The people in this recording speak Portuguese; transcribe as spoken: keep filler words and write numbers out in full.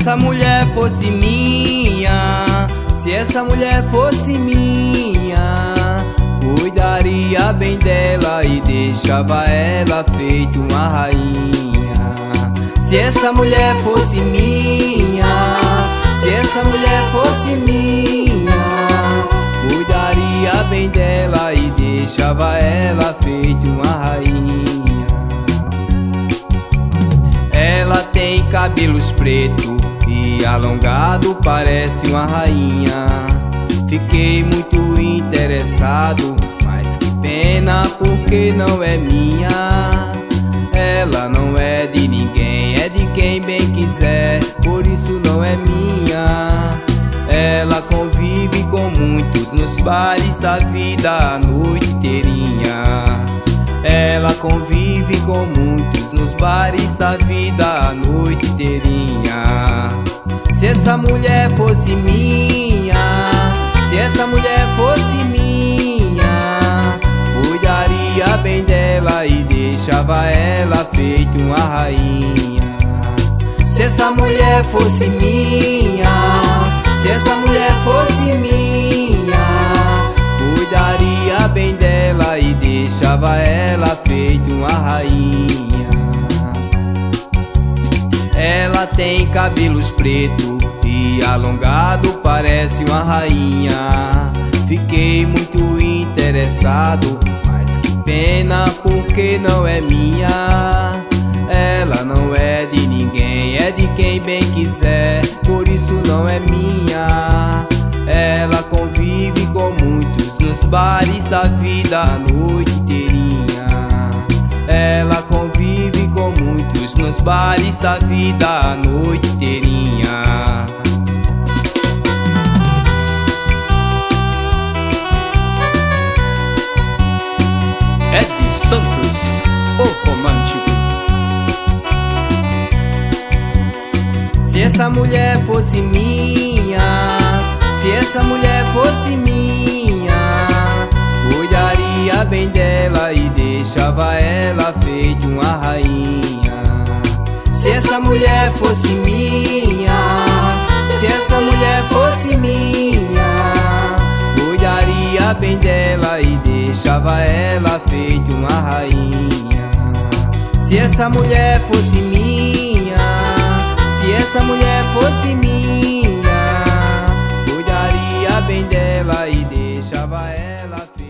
essa mulher fosse minha, se essa mulher fosse minha, cuidaria bem dela e deixava ela feito uma rainha. Se essa mulher fosse minha, se essa mulher fosse minha, cuidaria bem dela e deixava ela feito uma rainha. Ela tem cabelos pretos e alongado, parece uma rainha. Fiquei muito interessado, mas que pena porque não é minha. Ela não é de ninguém, é de quem bem quiser, por isso não é minha. Ela convive com muitos nos bares da vida a noite inteirinha. Ela convive com muitos nos bares da vida a noite inteirinha. Se essa mulher fosse minha, se essa mulher fosse minha, cuidaria bem dela e deixava ela feito uma rainha. Se essa mulher fosse minha, se essa mulher fosse minha, cuidaria bem dela e deixava ela feito uma rainha. Ela tem cabelos pretos e alongado, parece uma rainha. Fiquei muito interessado, mas que pena porque não é minha. Ela não é de ninguém, é de quem bem quiser, por isso não é minha. Ela convive com muitos nos bares da vida a noite inteirinha. Ela convive com muitos nos bares da vida a noite inteirinha. Ed Santos, o romântico. Se essa mulher fosse minha, se essa mulher fosse minha, cuidaria bem dela e deixava ela feito uma rainha. Se essa mulher fosse minha, se essa mulher fosse minha, cuidaria bem dela e deixava ela feito uma rainha. Se essa mulher fosse minha, se essa mulher fosse minha, cuidaria bem dela e deixava ela feita.